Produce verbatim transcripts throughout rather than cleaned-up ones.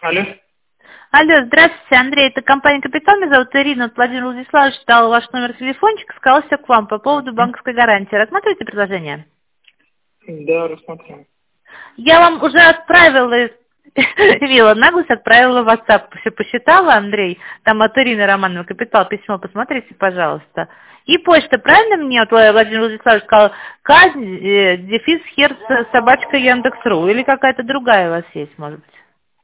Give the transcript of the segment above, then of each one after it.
Алло. Алло, здравствуйте, Андрей, это компания «Капитал», меня зовут Ирина, вот Владимир Владиславович дал ваш номер телефончика, сказал все к вам по поводу банковской гарантии. Рассматриваете предложение? Да, рассмотрим. Я вам уже отправила, Вилла, наглость отправила в WhatsApp, все посчитала, Андрей, там от Ирины Романовой «Капитал» письмо, посмотрите, пожалуйста. И почта, правильно мне, вот Владимир Владиславович сказал, казнь, э, дефис, херц, собачка, Яндекс.ру, или какая-то другая у вас есть, может быть?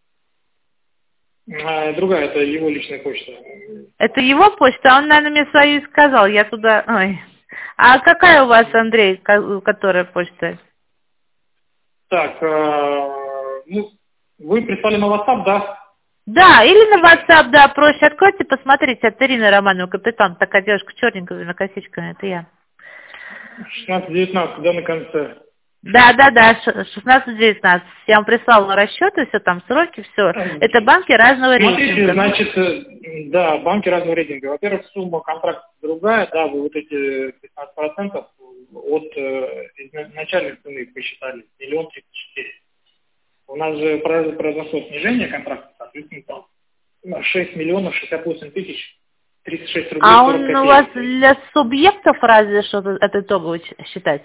А, другая, это его личная почта. Это его почта, а он, наверное, мне свою и сказал, я туда... Ой. А какая у вас, Андрей, ко- которая почта? Так, э, ну, вы прислали на WhatsApp, да? Да, или на WhatsApp, да, проще. Откройте, посмотрите, от Ирины Романовой, «Капитан», такая девушка черненькая, на косичками, это я. шестнадцать девятнадцать, да, на конце. Да, да, да, шестнадцать девятнадцать. Я вам прислала расчеты, все там, сроки, все. Это банки разного Смотрите, рейтинга. значит, э, да, банки разного рейтинга. Во-первых, сумма контракта другая, да, вы вот эти пятнадцать процентов от э, изначальной цены посчитали, миллион тридцать четыре. У нас же произ- произошло снижение контракта, соответственно, там шесть миллионов шестьдесят восемь тысяч тридцать шесть рублей А сорок он у вас копеек. для субъектов разве что это итоговый считать?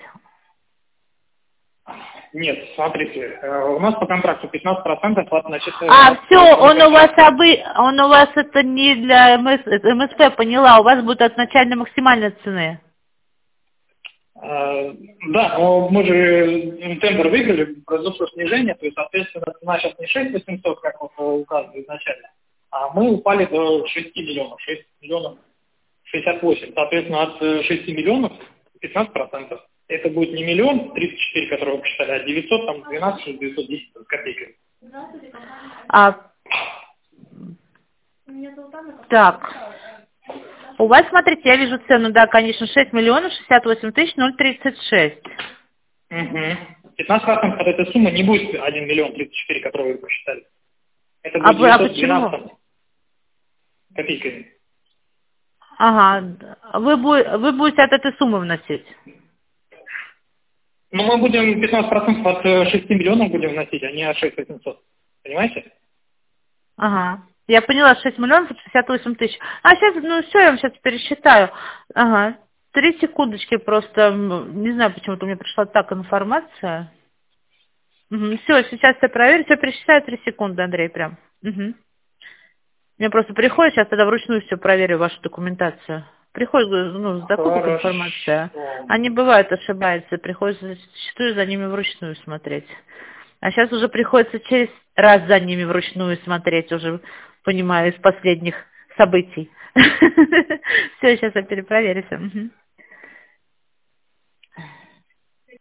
Нет, смотрите, э, у нас по контракту пятнадцать процентов от начала. А, все, он у вас обы... он у вас это не для МС... это МСП, поняла, у вас будет от начальной максимальной цены. Э, Да, но мы же э, тендер выиграли, произошло снижение, то есть, соответственно, цена сейчас не шесть восемьсот, как вот указано изначально, а мы упали до шести миллионов, шесть миллионов шестьдесят восемь. Соответственно, от э, шести миллионов пятнадцать процентов. Это будет не миллион тридцать четыре, который вы посчитали, а девятьсот, там, двенадцать, девятьсот десять с копейками. А... Так. У вас, смотрите, я вижу цену, да, конечно, шесть миллионов шестьдесят восемь тысяч ноль тридцать шесть. Угу. пятнадцать процентов от этой суммы не будет один миллион тридцать четыре, который вы посчитали. Это А, будет вы, а девятьсот почему? двенадцать копейками. Ага. Вы, бу- вы будете от этой суммы вносить? Ну, мы будем пятнадцать процентов от э, шести миллионов будем вносить, а не от шесть восемьсот. Понимаете? Ага. Я поняла, шесть миллионов шестьдесят восемь тысяч. А сейчас, ну все, я вам сейчас пересчитаю. Ага. Три секундочки просто. м, Не знаю, почему-то мне пришла так информация. Все, сейчас я проверю. Все пересчитаю три секунды, Андрей, прям. Угу. Мне просто приходит, сейчас тогда вручную все проверю, вашу документацию. Приходит, ну, с закупок Хорошо. информация. Они бывают, ошибаются, приходится зачастую за ними вручную смотреть. А сейчас уже приходится через раз за ними вручную смотреть, уже понимаю, из последних событий. Все, сейчас я перепроверю все.